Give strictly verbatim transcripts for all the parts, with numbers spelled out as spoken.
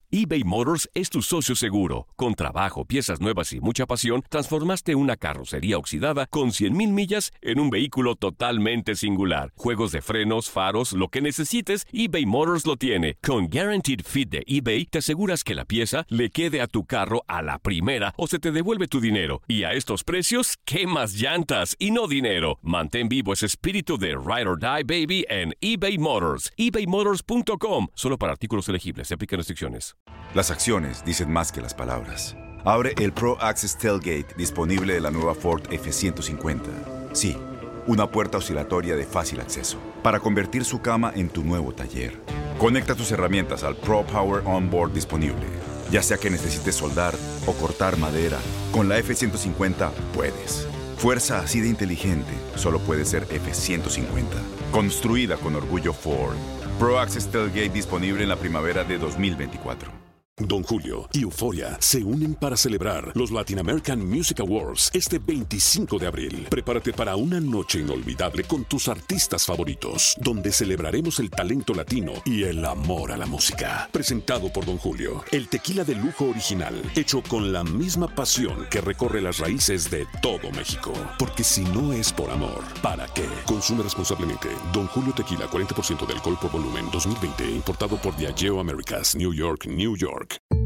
eBay Motors es tu socio seguro. Con trabajo, piezas nuevas y mucha pasión, transformaste una carrocería oxidada con cien mil millas en un vehículo totalmente singular. Juegos de frenos, faros, lo que necesites, eBay Motors lo tiene. Con Guaranteed Fit de eBay, te aseguras que la pieza le quede a tu carro a la primera o se te devuelve tu dinero. Y a estos precios, ¿qué más llantas y no dinero? Mantén vivo ese espíritu de Ride or Die, baby, en eBay Motors. ebay motors punto com. Solo para artículos elegibles. Se aplican restricciones. Las acciones dicen más que las palabras. Abre el Pro Access Tailgate disponible de la nueva Ford F ciento cincuenta. Sí, una puerta oscilatoria de fácil acceso para convertir su cama en tu nuevo taller. Conecta tus herramientas al Pro Power Onboard disponible. Ya sea que necesites soldar o cortar madera, con la F ciento cincuenta puedes. Fuerza así de inteligente solo puede ser F ciento cincuenta. Construida con orgullo Ford. Pro Access Tailgate disponible en la primavera de dos mil veinticuatro. Don Julio y Euforia se unen para celebrar los Latin American Music Awards este veinticinco de abril. Prepárate para una noche inolvidable con tus artistas favoritos, donde celebraremos el talento latino y el amor a la música. Presentado por Don Julio, el tequila de lujo original, hecho con la misma pasión que recorre las raíces de todo México. Porque si no es por amor, ¿para qué? Consume responsablemente. Don Julio Tequila, cuarenta por ciento de alcohol por volumen, dos mil veinte, importado por Diageo Americas, New York, New York.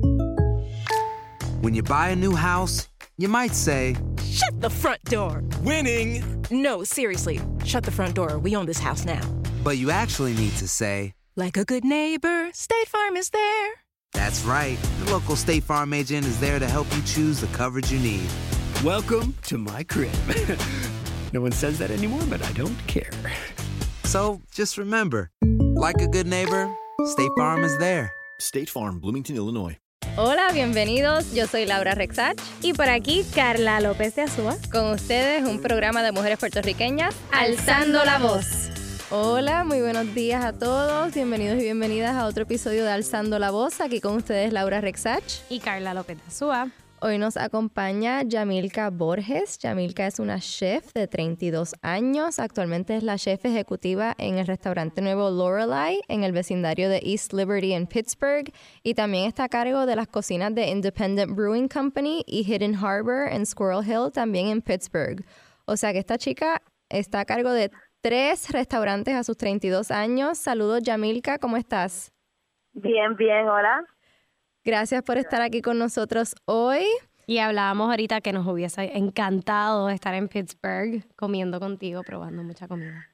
When you buy a new house, you might say, "Shut the front door." Winning. No, seriously. Shut the front door. We own this house now. But you actually need to say, like a good neighbor, State Farm is there. That's right. The local State Farm agent is there to help you choose the coverage you need. Welcome to my crib. No one says that anymore, but I don't care. So just remember, like a good neighbor, State Farm is there. State Farm, Bloomington, Illinois. Hola, bienvenidos. Yo soy Laura Rexach. Y por aquí, Carla López de Azúa. Con ustedes, un programa de mujeres puertorriqueñas Alzando la Voz. Hola, muy buenos días a todos. Bienvenidos y bienvenidas a otro episodio de Alzando la Voz. Aquí con ustedes, Laura Rexach. Y Carla López de Azúa. Hoy nos acompaña Yamilka Borges. Yamilka es una chef de treinta y dos años. Actualmente es la chef ejecutiva en el restaurante nuevo Lorelei en el vecindario de East Liberty en Pittsburgh. Y también está a cargo de las cocinas de Independent Brewing Company y Hidden Harbor en Squirrel Hill, también en Pittsburgh. O sea que esta chica está a cargo de tres restaurantes a sus treinta y dos años. Saludos, Yamilka, ¿cómo estás? Bien, bien, hola. Gracias por estar aquí con nosotros hoy. Y hablábamos ahorita que nos hubiese encantado estar en Pittsburgh comiendo contigo, probando mucha comida.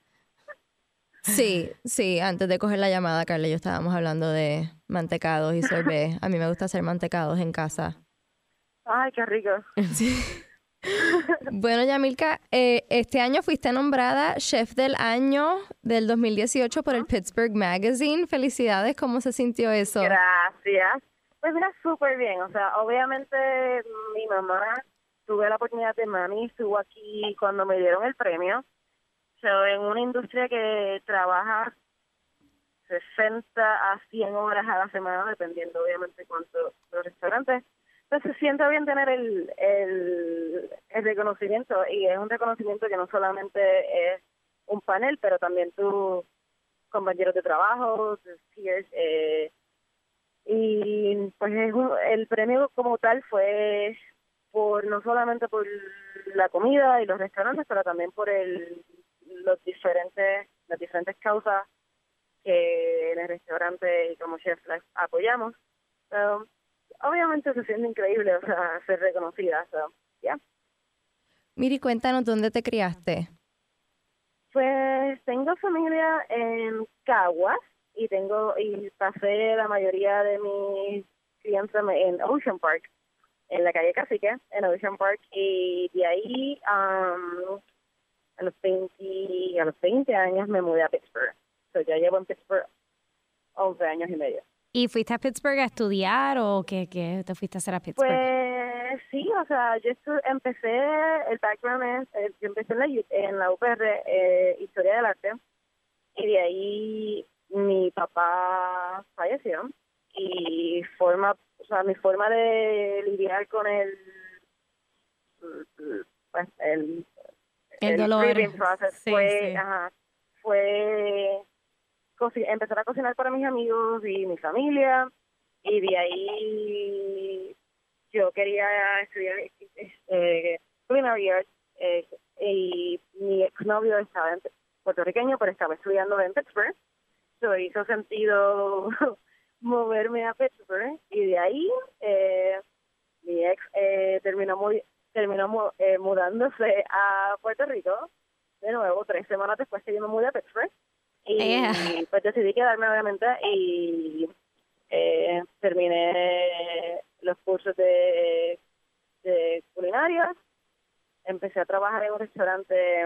Sí, sí, antes de coger la llamada, Carla y yo estábamos hablando de mantecados y sorbet. A mí me gusta hacer mantecados en casa. Ay, qué rico. Sí. Bueno, Yamilka, eh, este año fuiste nombrada Chef del Año del dos mil dieciocho por el Pittsburgh Magazine. Felicidades, ¿cómo se sintió eso? Gracias. Pues mira, súper bien. O sea, obviamente mi mamá, tuve la oportunidad de mami, estuvo aquí cuando me dieron el premio. O sea, en una industria que trabaja sesenta a cien horas a la semana, dependiendo obviamente cuánto los restaurantes. Entonces se siente bien tener el, el, el reconocimiento, y es un reconocimiento que no solamente es un panel, pero también tus compañeros de trabajo, tus peers, eh, y pues es un, el premio como tal fue por no solamente por la comida y los restaurantes, pero también por el los diferentes las diferentes causas que en el restaurante y como chef las apoyamos. So, obviamente se siente increíble, o sea, ser reconocida, so, yeah. Miri, cuéntanos, ¿dónde te criaste? Pues tengo familia en Caguas y tengo y pasé la mayoría de mi crianza en Ocean Park, en la calle Cacique, en Ocean Park, y de ahí um, a los veinte a los veinte años me mudé a Pittsburgh. So, ya llevo en Pittsburgh once años y medio. ¿Y fuiste a Pittsburgh a estudiar o qué, qué te fuiste a hacer a Pittsburgh? Pues sí, o sea, yo estu- empecé, el background es, eh, yo empecé en la, en la U P R, eh, Historia del Arte, y de ahí mi papá falleció, y forma, o sea, mi forma de lidiar con el, pues, el, el, el dolor, grieving process sí, fue, sí. Ajá, fue co- empezar a cocinar para mis amigos y mi familia, y de ahí yo quería estudiar eh, culinary arts eh, y mi exnovio estaba en puertorriqueño, pero estaba estudiando en Pittsburgh. So hizo sentido moverme a Pittsburgh y de ahí eh, mi ex eh, terminó muy terminó eh, mudándose a Puerto Rico de nuevo tres semanas después que yo me mudé a Pittsburgh y yeah. pues decidí quedarme obviamente y eh, terminé los cursos de, de culinaria. Empecé a trabajar en un restaurante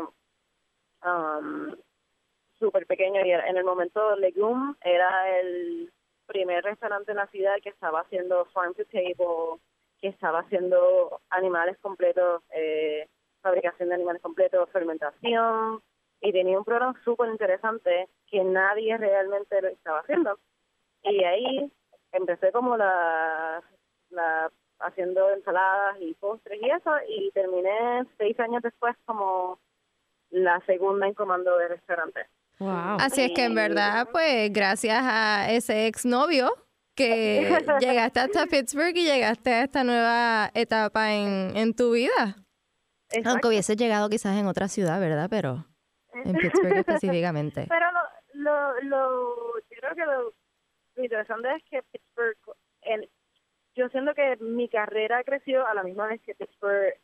um, súper pequeño y en el momento Legume era el primer restaurante en la ciudad que estaba haciendo farm to table, que estaba haciendo animales completos, eh, fabricación de animales completos, fermentación, y tenía un programa súper interesante que nadie realmente lo estaba haciendo. Y ahí empecé como la, la haciendo ensaladas y postres y eso, y terminé seis años después como la segunda en comando del restaurante. Wow. Así es que en verdad, pues gracias a ese exnovio que llegaste hasta Pittsburgh y llegaste a esta nueva etapa en, en tu vida. Exacto. Aunque hubieses llegado quizás en otra ciudad, ¿verdad? Pero en Pittsburgh específicamente. Pero lo, lo, lo, yo creo que lo, lo interesante es que Pittsburgh, en, yo siento que mi carrera creció a la misma vez que Pittsburgh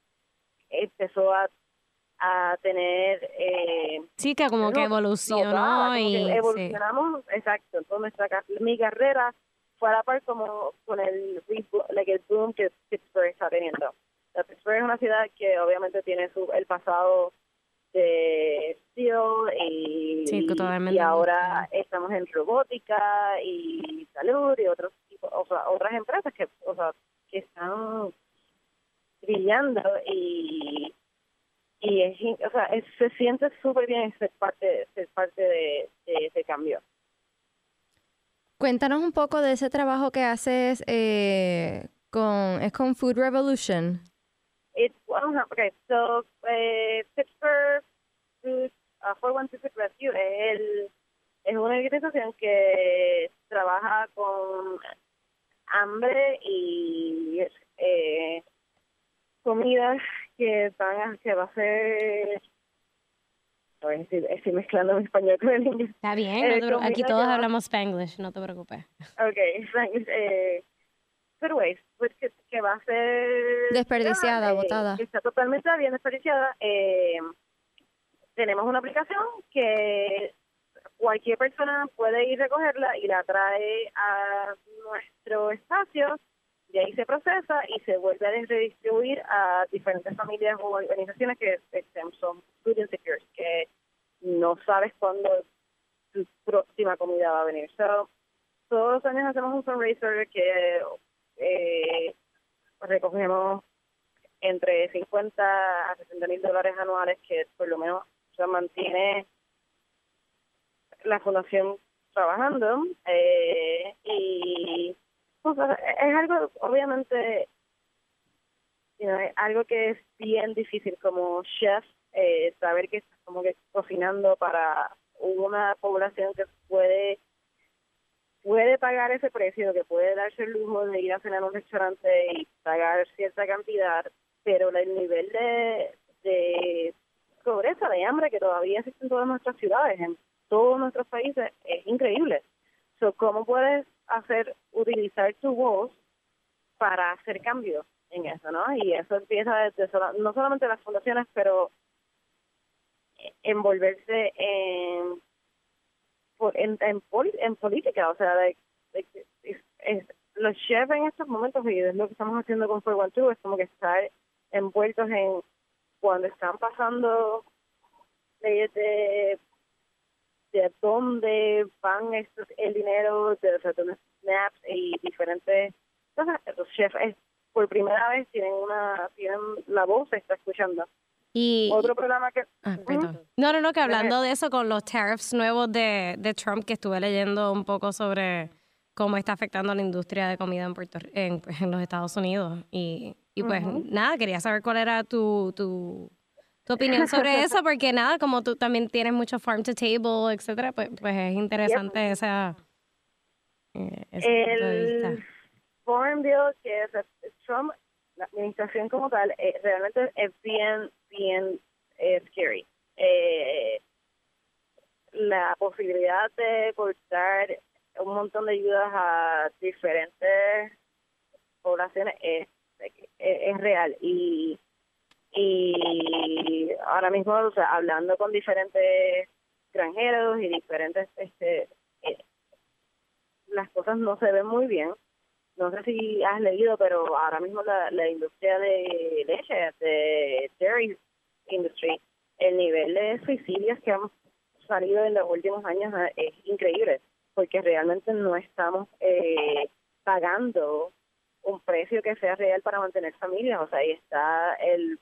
empezó a a tener eh, sí, que como no, que evolucionó no, y que evolucionamos, sí. Exacto, entonces nuestra mi carrera fue a la par como con el, like, el boom que Pittsburgh está teniendo. La Pittsburgh es una ciudad que obviamente tiene su el pasado de steel y, sí, y, y ahora estamos en robótica y salud y otros tipos, o sea, otras empresas que, o sea, que están brillando y y es, o sea, es, se siente súper bien ser parte, ser parte de, de ese cambio. Cuéntanos un poco de ese trabajo que haces eh, con, es con Food Revolution. It's, well, okay, so, uh, Pittsburgh Food, uh, four one two Food Rescue es, el, es una organización que trabaja con hambre y eh, comida que van a, que va a ser, a ver, estoy, estoy mezclando mi español con el inglés. Está bien, eh, no te, aquí todos va, hablamos Spanglish, no te preocupes. Okay, Spanglish, eh, food waste, pues que, que va a ser desperdiciada, eh, botada. Que está totalmente bien desperdiciada. Eh, tenemos una aplicación que cualquier persona puede ir a recogerla y la trae a nuestro espacio. De ahí se procesa y se vuelve a redistribuir a diferentes familias o organizaciones que son food insecure, que no sabes cuándo tu próxima comida va a venir. So, todos los años hacemos un fundraiser que eh, recogemos entre cincuenta a sesenta mil dólares anuales, que por lo menos se mantiene la fundación trabajando. Eh, y pues, es algo, obviamente, you know, es algo que es bien difícil como chef, eh, saber que estás como que cocinando para una población que puede puede pagar ese precio, que puede darse el lujo de ir a cenar a un restaurante y pagar cierta cantidad, pero el nivel de, de pobreza, de hambre que todavía existe en todas nuestras ciudades, en todos nuestros países, es increíble. So, ¿cómo puedes hacer, utilizar tu voz para hacer cambios en eso, no? Y eso empieza desde sola, no solamente las fundaciones, pero envolverse en en, en, en política, o sea, de, de, de, es, es, los chefs en estos momentos, y es lo que estamos haciendo con four one two, es como que estar envueltos en cuando están pasando leyes de de dónde van estos, el dinero de los snaps y diferentes cosas. Los chefs es, por primera vez tienen una tienen la voz, se está escuchando. Y otro programa que ah, perdón. no no no que hablando de eso con los tariffs nuevos de, de Trump, que estuve leyendo un poco sobre cómo está afectando a la industria de comida en Puerto en, en los Estados Unidos y, y pues uh-huh. nada, quería saber cuál era tu tu tu opinión sobre eso, porque nada, como tú también tienes mucho farm to table, etcétera, pues, pues es interesante yep. esa eh, ese punto de El vista. Farm Bill, que es Trump, la administración como tal, eh, realmente es bien, bien eh, scary. Eh, la posibilidad de cortar un montón de ayudas a diferentes poblaciones es, es, es real. Y, y ahora mismo, o sea, hablando con diferentes extranjeros y diferentes, este, eh, las cosas no se ven muy bien. No sé si has leído, pero ahora mismo la, la industria de leche, de dairy industry, el nivel de suicidios que han salido en los últimos años es increíble, porque realmente no estamos eh, pagando un precio que sea real para mantener familias. O sea, ahí está el...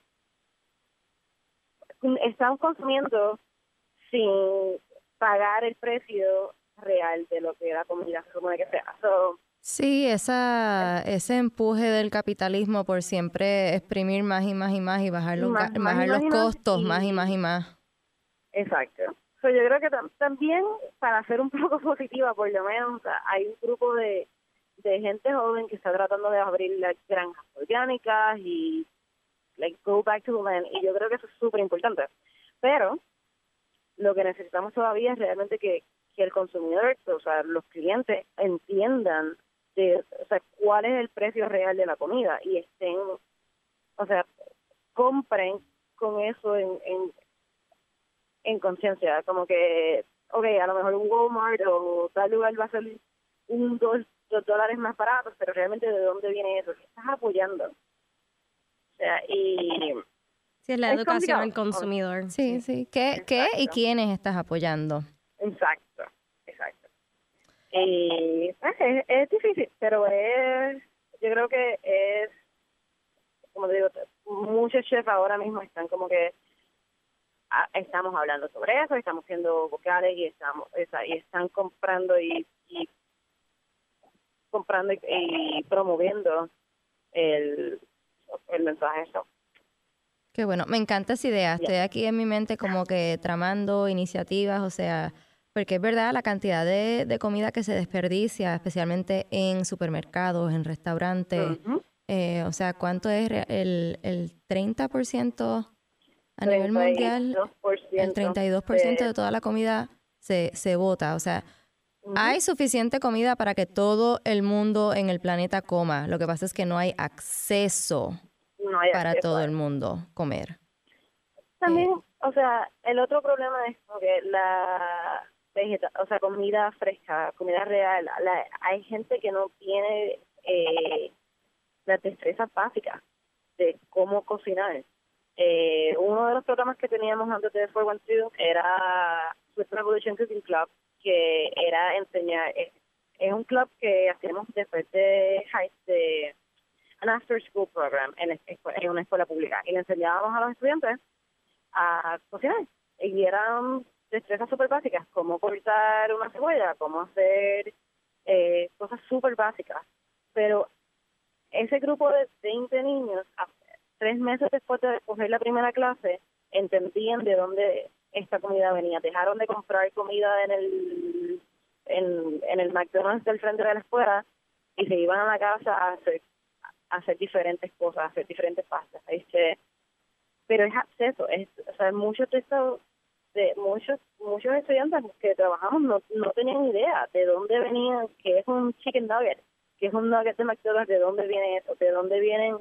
Estamos consumiendo sin pagar el precio real de lo que la comida se supone que sea. So, Sí, esa, ese empuje del capitalismo por siempre exprimir más y más y más y bajar los, más, ga- más bajar y los más y más, costos y- más y más y más. Exacto. So, yo creo que tam- también, para ser un poco positiva, por lo menos, o sea, hay un grupo de, de gente joven que está tratando de abrir las granjas orgánicas y like go back to the land, y yo creo que eso es súper importante. Pero lo que necesitamos todavía es realmente que, que el consumidor, o sea, los clientes entiendan de, o sea, cuál es el precio real de la comida y estén, o sea, compren con eso en, en, en conciencia, como que, ok, a lo mejor un Walmart o tal lugar va a ser un dos, dos dólares más baratos, pero realmente de dónde viene eso, ¿qué estás apoyando? O sea, y Sí, es la es educación complicado. al consumidor. Sí, sí. ¿Qué, qué y Exacto. quiénes estás apoyando? Exacto, exacto. Y pues, es, es difícil, pero es, yo creo que es, como te digo, muchos chefs ahora mismo están como que ah, estamos hablando sobre eso, estamos siendo vocales y estamos esa, y están comprando y, y comprando y, y promoviendo el, el mensaje eso. Qué bueno, me encanta esa idea. Ya. Estoy aquí en mi mente como que tramando iniciativas, o sea, porque es verdad la cantidad de, de comida que se desperdicia, especialmente en supermercados, en restaurantes. Ujú. Eh, o sea, ¿cuánto es re- el, el treinta por ciento a nivel mundial? El treinta y dos por ciento de toda la comida se, se bota. O sea, Ujú. hay suficiente comida para que todo el mundo en el planeta coma. Lo que pasa es que no hay acceso No hay para acceso todo a el mundo comer. También, o sea, el otro problema es como que la vegeta, o sea, comida fresca, comida real, la, hay gente que no tiene eh, las destrezas básicas de cómo cocinar. Eh, uno de los programas que teníamos antes de cuatro doce era Swiss Revolution Cooking Club, que era enseñar, es, es un club que hacemos después de high de an after school program en, escu- en una escuela pública, y le enseñábamos a los estudiantes a cocinar, y eran destrezas súper básicas, cómo cortar una cebolla, cómo hacer eh, cosas súper básicas. Pero ese grupo de veinte niños, a- tres meses después de coger la primera clase, entendían de dónde esta comida venía. Dejaron de comprar comida en el en, en el McDonald's del frente de la escuela y se iban a la casa a hacer, a hacer diferentes cosas, a hacer diferentes pastas. Este, pero es acceso, es, o sea, muchos de estos, de muchos muchos estudiantes que trabajamos no, no tenían idea de dónde venían, qué es un chicken nugget, qué es un nugget de McDonald's, de dónde viene eso, de dónde vienen,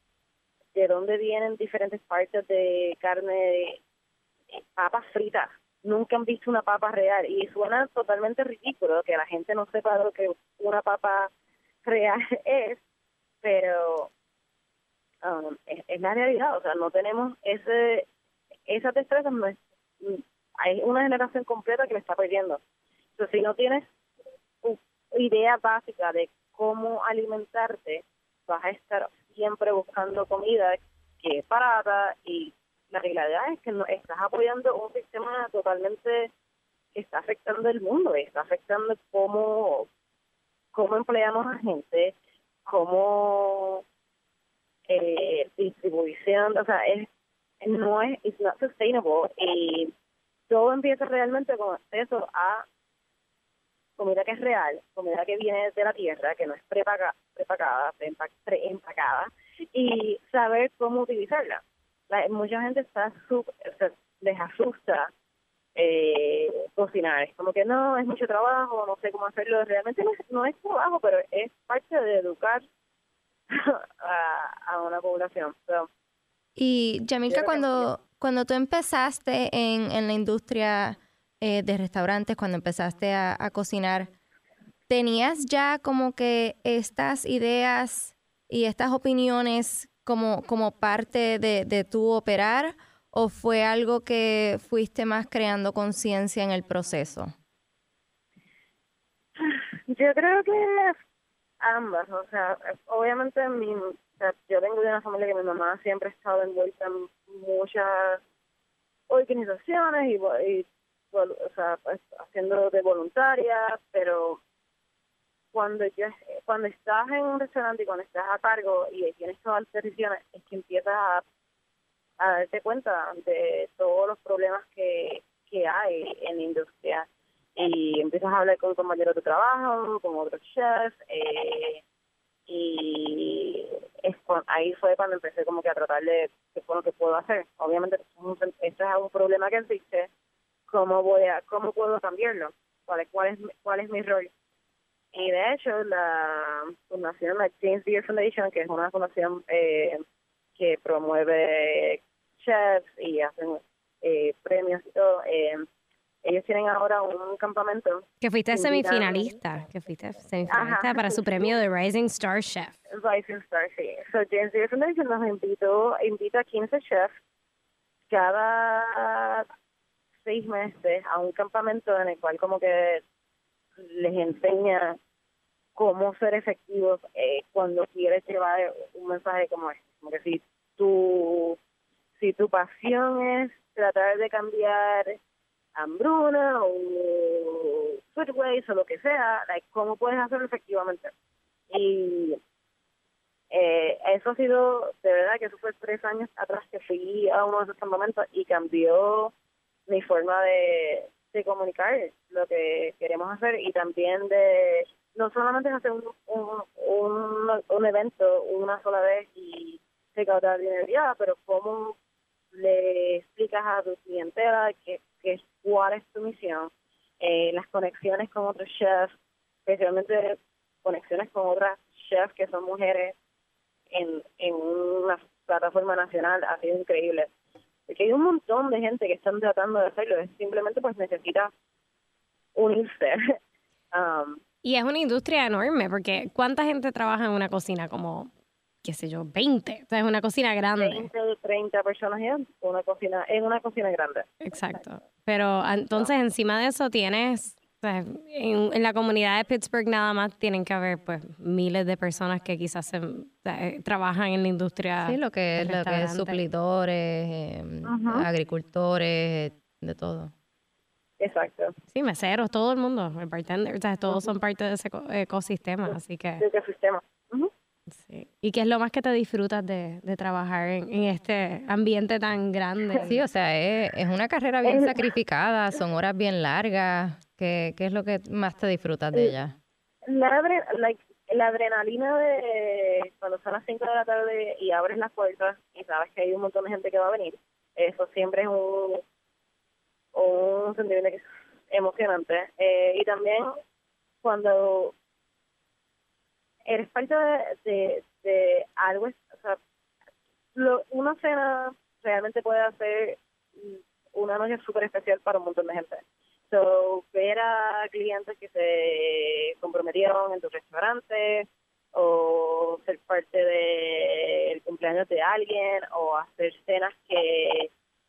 de dónde vienen diferentes partes de carne, de papas fritas. Nunca han visto una papa real, y suena totalmente ridículo que la gente no sepa lo que una papa real es, pero Um, es, es la realidad. O sea, no tenemos ese esas destrezas, no es, hay una generación completa que le está perdiendo. Entonces, si no tienes una idea básica de cómo alimentarte, vas a estar siempre buscando comida que es barata, y la realidad es que no estás apoyando un sistema totalmente que está afectando el mundo, y está afectando cómo, cómo empleamos a gente, cómo Eh, distribución, o sea, es no es it's not sustainable, y todo empieza realmente con acceso a comida que es real, comida que viene de la tierra, que no es prepaga, prepagada, preempa- preempacada, y saber cómo utilizarla. La, mucha gente está sub, o sea, les asusta eh, cocinar. Es como que no, es mucho trabajo, no sé cómo hacerlo. Realmente no es, no es trabajo, pero es parte de educar a, a una población. So, y Yamilka, cuando, cuando tú empezaste en, en la industria eh, de restaurantes, cuando empezaste a, a cocinar, ¿tenías ya como que estas ideas y estas opiniones como, como parte de, de tu operar, o fue algo que fuiste más creando conciencia en el proceso? yo creo que ambas. O sea, obviamente mi, o sea, yo vengo de una familia que mi mamá siempre ha estado envuelta en muchas organizaciones y, y o sea, pues, haciendo de voluntaria, pero cuando yo, cuando estás en un restaurante y cuando estás a cargo y tienes todas las decisiones, es que empiezas a, a darte cuenta de todos los problemas que, que hay en la industria. Y empiezas a hablar con compañeros de trabajo, con otros chefs, eh, y es con, ahí fue cuando empecé como que a tratar de qué fue lo que puedo hacer. Obviamente, este es un problema que existe. ¿Cómo voy a, cómo puedo cambiarlo? ¿Cuál es, cuál es, cuál es mi rol? Y de hecho, la fundación, la James Beard Foundation, que es una fundación eh, que promueve chefs y hacen eh, premios y todo, eh, ellos tienen ahora un campamento. Que fuiste semifinalista, que fuiste semifinalista Ajá. para su premio de Rising Star Chef. Rising Star, sí. So, James Beard Foundation nos invitó, invita a quince chefs cada seis meses a un campamento en el cual como que les enseña cómo ser efectivos eh, cuando quieres llevar un mensaje como este. Como que si tu, si tu pasión es tratar de cambiar hambruna o food waste o lo que sea, like, ¿cómo puedes hacerlo efectivamente? Y eh, eso ha sido, de verdad que eso fue tres años atrás que fui a uno de esos campamentos y cambió mi forma de, de comunicar lo que queremos hacer, y también de no solamente hacer un, un, un, un evento una sola vez y recaudar dinero ya, pero cómo le explicas a tu clientela que, que cuál es tu misión, eh, las conexiones con otros chefs, especialmente conexiones con otras chefs que son mujeres en, en una plataforma nacional, ha sido increíble. Porque hay un montón de gente que están tratando de hacerlo, es simplemente pues necesita unirse. um, y es una industria enorme, porque ¿cuánta gente trabaja en una cocina? Como, qué sé yo, veinte. Entonces es una cocina grande. veinte, treinta personas en una cocina, en una cocina grande. Exacto. Pero entonces encima de eso tienes, o sea, en, en la comunidad de Pittsburgh nada más tienen que haber pues miles de personas que quizás se, eh, trabajan en la industria. Sí, lo que es, lo que es suplidores, eh, uh-huh. agricultores, de todo. Exacto. Sí, meseros, todo el mundo, el bartender, o sea, todos uh-huh. son parte de ese ecosistema, así que... De ese ecosistema. Uh-huh. Sí. ¿Y qué es lo más que te disfrutas de, de trabajar en, en este ambiente tan grande? Sí, o sea, es, es una carrera bien sacrificada, son horas bien largas. ¿Qué, qué es lo que más te disfrutas de ella? La, like, la adrenalina de cuando son las cinco de la tarde y abres las puertas y sabes que hay un montón de gente que va a venir, eso siempre es un, un sentimiento que es emocionante. Eh, y también cuando eres parte de, de, de algo, o sea, lo, una cena realmente puede hacer una noche súper especial para un montón de gente. So, ver a clientes que se comprometieron en tu restaurante, o ser parte del cumpleaños de alguien, o hacer cenas que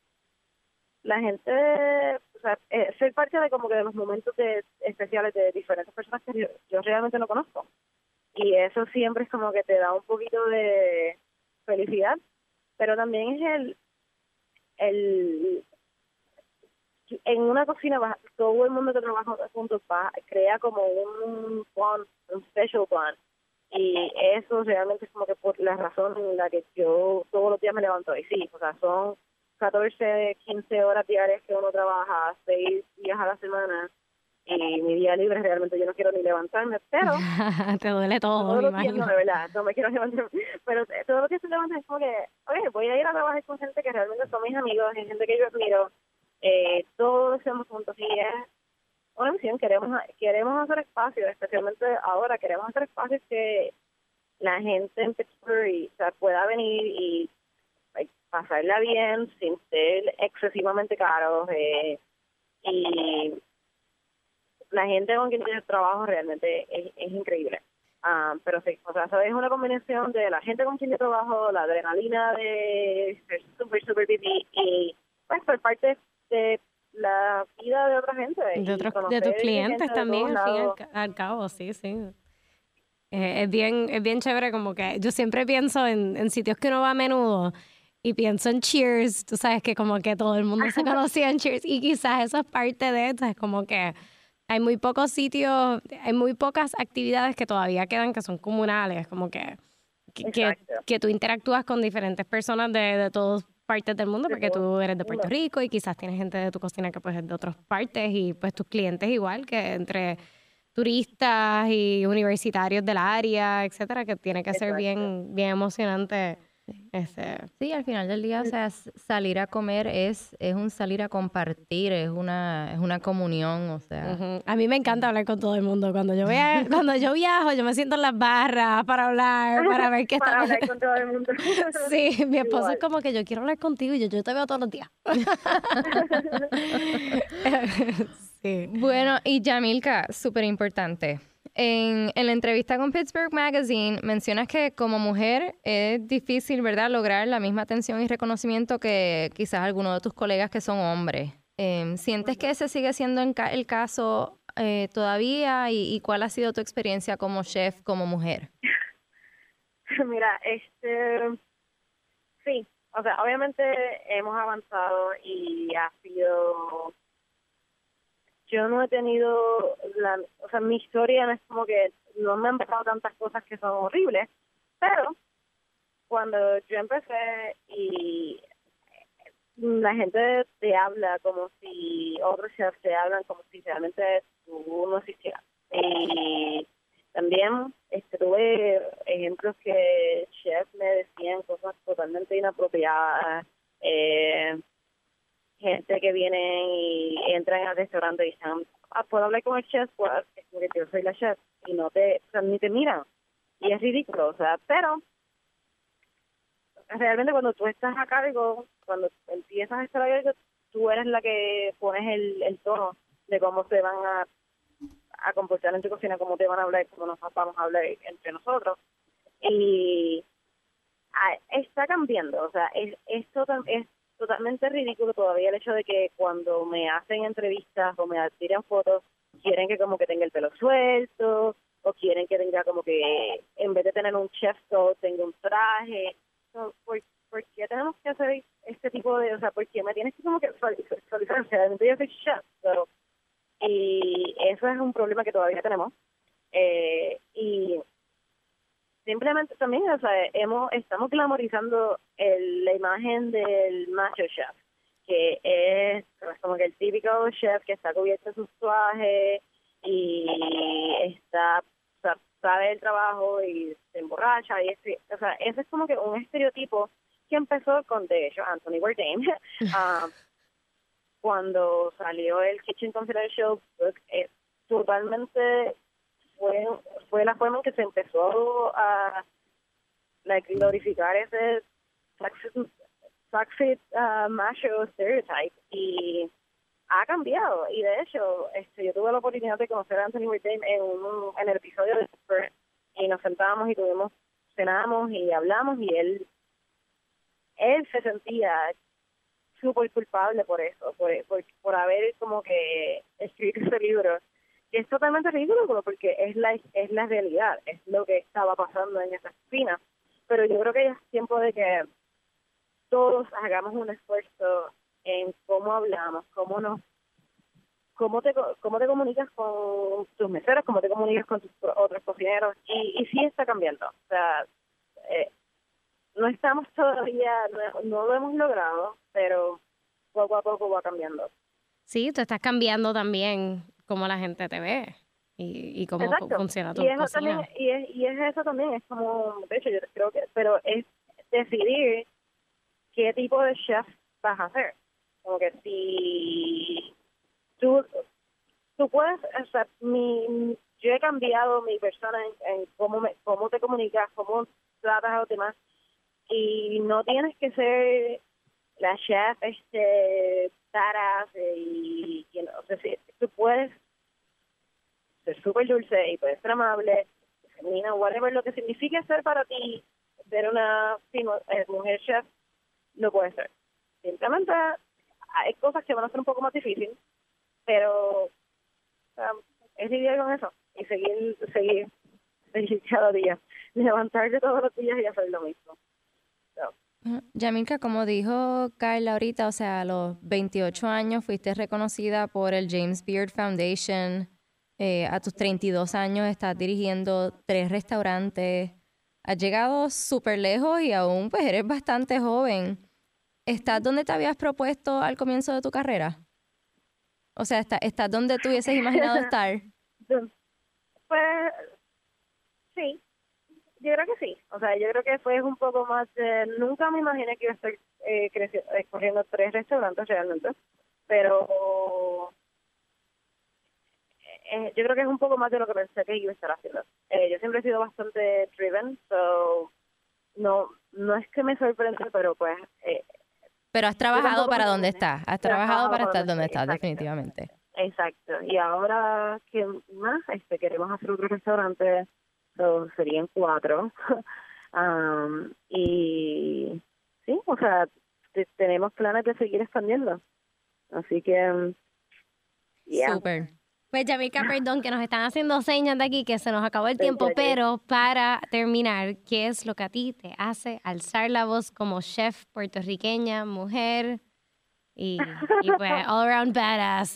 la gente, o sea, eh, ser parte de como que de los momentos de, especiales de diferentes personas que yo, yo realmente no conozco. Y eso siempre es como que te da un poquito de felicidad, pero también es el, el en una cocina todo el mundo que trabaja juntos va, crea como un bond, un special bond, y eso realmente es como que por la razón en la que yo todos los días me levanto. Y sí, o sea, son catorce, quince horas diarias que uno trabaja, seis días a la semana, y mi día libre realmente yo no quiero ni levantarme, pero te duele todo, todo me lo imagino. que, no, de verdad, no me quiero levantar, pero todo lo que se levanta es como que, oye, voy a ir a trabajar con gente que realmente son mis amigos, y gente que yo admiro, eh, todos estamos juntos y es una misión, queremos, queremos hacer espacios, especialmente ahora, queremos hacer espacios que la gente en Pittsburgh o sea, pueda venir y like, pasarla bien sin ser excesivamente caros, eh, y la gente con quien yo trabajo realmente es, es increíble. Um, pero sí, o sea, ¿sabes? Es una combinación de la gente con quien yo trabajo, la adrenalina de ser súper, súper busy y pues por parte de la vida de otra gente. De, otros, de tus clientes también, al fin y al, al cabo, sí, sí. Eh, es bien es bien chévere, como que yo siempre pienso en, en sitios que uno va a menudo y pienso en Cheers, tú sabes que como que todo el mundo se conocía en Cheers y quizás eso es parte de esto, es como que hay muy pocos sitios, hay muy pocas actividades que todavía quedan que son comunales, como que que, que, que tú interactúas con diferentes personas de, de todas partes del mundo, porque tú eres de Puerto Rico y quizás tienes gente de tu cocina que pues es de otras partes y pues tus clientes igual, que entre turistas y universitarios del área, etcétera, que tiene que Exacto. ser bien, bien emocionante. Ese. Sí, al final del día, o sea, salir a comer es, es un salir a compartir, es una, es una comunión, o sea. Uh-huh. A mí me encanta hablar con todo el mundo. Cuando yo vea, cuando yo viajo, yo me siento en las barras para hablar, para ver qué está. Para hablar con todo el mundo. Sí, mi esposo Igual. es como que yo quiero hablar contigo y yo, yo te veo todos los días. Sí. Bueno, y Yamilka, súper importante. En, en la entrevista con Pittsburgh Magazine mencionas que como mujer es difícil, ¿verdad?, lograr la misma atención y reconocimiento que quizás algunos de tus colegas que son hombres. Eh, ¿Sientes que ese sigue siendo el caso eh, todavía? Y, ¿Y cuál ha sido tu experiencia como chef, como mujer? Mira, este... Sí, o sea, obviamente hemos avanzado y ha sido... Yo no he tenido, la, o sea, mi historia no es como que no me han pasado tantas cosas que son horribles, pero cuando yo empecé y la gente te habla como si otros chefs te hablan como si realmente tú no existieras. Y también este, tuve ejemplos que chefs me decían cosas totalmente inapropiadas, eh, gente que viene y entran al restaurante y dicen, ah, ¿puedo hablar con el chef? Pues es que yo soy la chef y no te, o sea, ni te miran. Y es ridículo, o sea, pero realmente cuando tú estás a cargo, cuando empiezas a estar a cargo, tú eres la que pones el, el tono de cómo se van a, a comportar en tu cocina, cómo te van a hablar, cómo nos vamos a hablar entre nosotros. Y ah, está cambiando, o sea, es, esto es totalmente ridículo todavía el hecho de que cuando me hacen entrevistas o me tiran fotos, quieren que como que tenga el pelo suelto, o quieren que tenga como que, en vez de tener un chef coat, tenga un traje. So, ¿por, ¿Por qué tenemos que hacer este tipo de, o sea, por qué me tienes que como que sexualizar? Realmente yo soy chef, so, y eso es un problema que todavía tenemos. Eh, y simplemente también, o sea, hemos, estamos glamorizando el, la imagen del macho chef, que es como que el típico chef que está cubierto de sus trajes y está, o sea, sabe el trabajo y se emborracha. Y es, o sea, ese es como que un estereotipo que empezó con, de hecho, Anthony Bourdain. um, cuando salió el Kitchen Confidential book, es totalmente... Fue, fue la forma en que se empezó a like, glorificar ese toxic uh, macho stereotype y ha cambiado. Y de hecho, este, yo tuve la oportunidad de conocer a Anthony Bourdain en, un, en el episodio de Super, y nos sentábamos y tuvimos, cenamos y hablamos, y él él se sentía súper culpable por eso, por, por, por haber como que escrito ese libro. Es totalmente ridículo porque es la es la realidad, es lo que estaba pasando en esa cocina. Pero yo creo que es tiempo de que todos hagamos un esfuerzo en cómo hablamos, cómo nos, cómo te cómo te comunicas con tus meseros, cómo te comunicas con tus otros cocineros, y, y sí está cambiando. O sea, eh, no estamos todavía, no, no lo hemos logrado, pero poco a poco va cambiando. Sí, tú estás cambiando también cómo la gente te ve y, y cómo Exacto. funciona tu y eso cocina. también, y, es, y es eso también, es como, de hecho, yo creo que, pero es decidir qué tipo de chef vas a hacer. Como que si tú, tú puedes, o sea, mi, yo he cambiado mi persona en, en cómo, me, cómo te comunicas, cómo tratas a los demás, y no tienes que ser la chef este taras y, y no sé si tú puedes ser súper dulce y puedes ser amable, femenina, whatever lo que signifique ser para ti, ser una eh, mujer chef, lo puedes ser. Simplemente hay cosas que van a ser un poco más difíciles, pero um, es lidiar con eso y seguir, seguir, seguir cada día, levantarte todos los días y hacer lo mismo. So. Yamilka, como dijo Carla ahorita, o sea, a los veintiocho años fuiste reconocida por el James Beard Foundation. Eh, a tus treinta y dos años estás dirigiendo tres restaurantes. Has llegado súper lejos y aún pues eres bastante joven. ¿Estás donde te habías propuesto al comienzo de tu carrera? O sea, ¿estás, estás donde tú hubieses imaginado estar? Pues sí, yo creo que sí. O sea, yo creo que fue un poco más de... Nunca me imaginé que iba a estar eh, creciendo, eh, corriendo tres restaurantes realmente, pero eh, yo creo que es un poco más de lo que pensé que iba a estar haciendo. Eh, yo siempre he sido bastante driven, so no, no es que me sorprenda, pero pues... Eh, Pero has trabajado para donde estás, has trabajado para estar donde estás, definitivamente. Exacto, y ahora que más este queremos hacer otro restaurante, so, serían cuatro, um, y sí, o sea, te, tenemos planes de seguir expandiendo, así que, yeah. Súper. Pues Yamilka, perdón, que nos están haciendo señas de aquí, que se nos acabó el tiempo, pero para terminar, ¿qué es lo que a ti te hace alzar la voz como chef puertorriqueña, mujer y, y pues all around badass?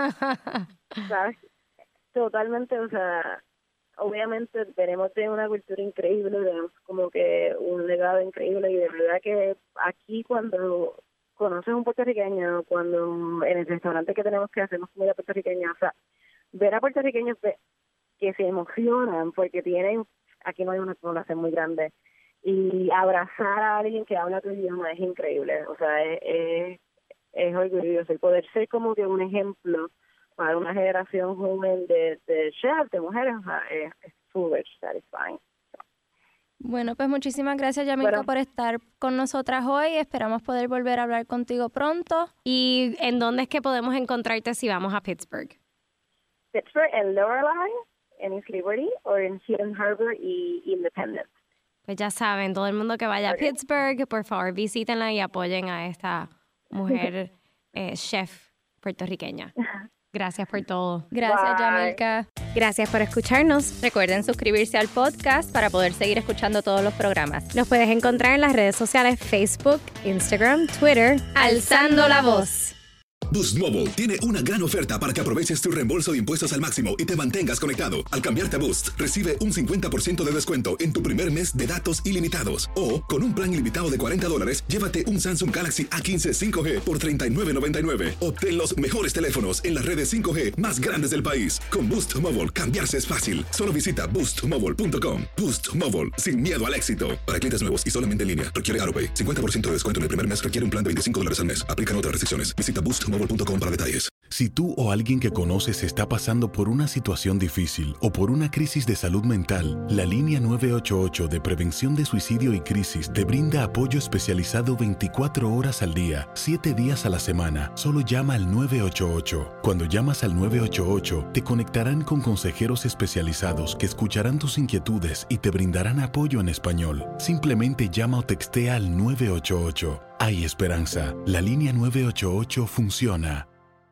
¿Sabes? Totalmente, o sea, obviamente tenemos de una cultura increíble, tenemos como que un legado increíble y de verdad que aquí cuando conoces un puertorriqueño, cuando en el restaurante que tenemos que hacemos comida puertorriqueña, o sea, ver a puertorriqueños que se emocionan porque tienen, aquí no hay una población muy grande, y abrazar a alguien que habla tu idioma es increíble, o sea, es, es, es orgulloso, el poder ser como que un ejemplo para una generación joven de, de chefs, de mujeres, o sea, es, es súper satisfying. Bueno, pues muchísimas gracias, Yamilka, bueno. por estar con nosotras hoy. Esperamos poder volver a hablar contigo pronto. ¿Y en dónde es que podemos encontrarte si vamos a Pittsburgh? Pittsburgh, en Lorelei, en East Liberty, o en Hidden Harbor y Independence. Pues ya saben, todo el mundo que vaya okay. a Pittsburgh, por favor visítenla y apoyen a esta mujer eh, chef puertorriqueña. Gracias por todo. Gracias, Yamilka. Gracias por escucharnos. Recuerden suscribirse al podcast para poder seguir escuchando todos los programas. Nos puedes encontrar en las redes sociales Facebook, Instagram, Twitter, Alzando la Voz. Boost Mobile tiene una gran oferta para que aproveches tu reembolso de impuestos al máximo y te mantengas conectado. Al cambiarte a Boost, recibe un cincuenta por ciento de descuento en tu primer mes de datos ilimitados. O, con un plan ilimitado de cuarenta dólares, llévate un Samsung Galaxy A quince cinco G por treinta y nueve noventa y nueve. Obtén los mejores teléfonos en las redes cinco G más grandes del país. Con Boost Mobile, cambiarse es fácil. Solo visita boost mobile punto com. Boost Mobile, sin miedo al éxito. Para clientes nuevos y solamente en línea, requiere AutoPay. cincuenta por ciento de descuento en el primer mes requiere un plan de veinticinco dólares al mes. Aplican otras restricciones. Visita boost mobile punto com para detalles. Si tú o alguien que conoces está pasando por una situación difícil o por una crisis de salud mental, la línea nueve ocho ocho de prevención de suicidio y crisis te brinda apoyo especializado veinticuatro horas al día, siete días a la semana. Solo llama al nueve ocho ocho. Cuando llamas al nueve ocho ocho, te conectarán con consejeros especializados que escucharán tus inquietudes y te brindarán apoyo en español. Simplemente llama o textea al nueve ocho ocho. Hay esperanza. La línea nueve ocho ocho funciona.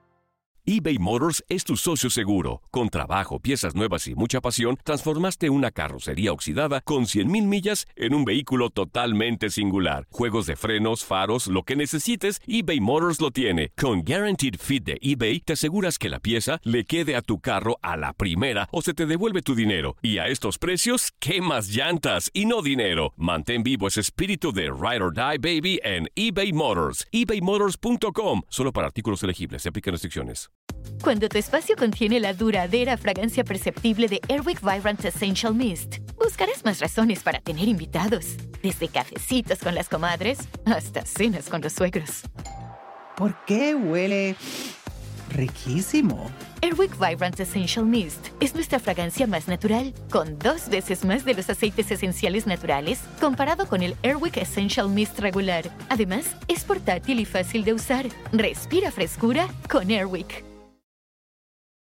eBay Motors es tu socio seguro. Con trabajo, piezas nuevas y mucha pasión, transformaste una carrocería oxidada con cien mil millas en un vehículo totalmente singular. Juegos de frenos, faros, lo que necesites, eBay Motors lo tiene. Con Guaranteed Fit de eBay, te aseguras que la pieza le quede a tu carro a la primera o se te devuelve tu dinero. Y a estos precios, ¿qué más llantas y no dinero? Mantén vivo ese espíritu de Ride or Die, baby, en eBay Motors. ebay motors punto com. Solo para artículos elegibles. Se aplican restricciones. Cuando tu espacio contiene la duradera fragancia perceptible de Airwick Vibrant Essential Mist, buscarás más razones para tener invitados, desde cafecitos con las comadres hasta cenas con los suegros. ¿Por qué huele riquísimo? Airwick Vibrant Essential Mist es nuestra fragancia más natural, con dos veces más de los aceites esenciales naturales comparado con el Airwick Essential Mist regular. Además, es portátil y fácil de usar. Respira frescura con Airwick.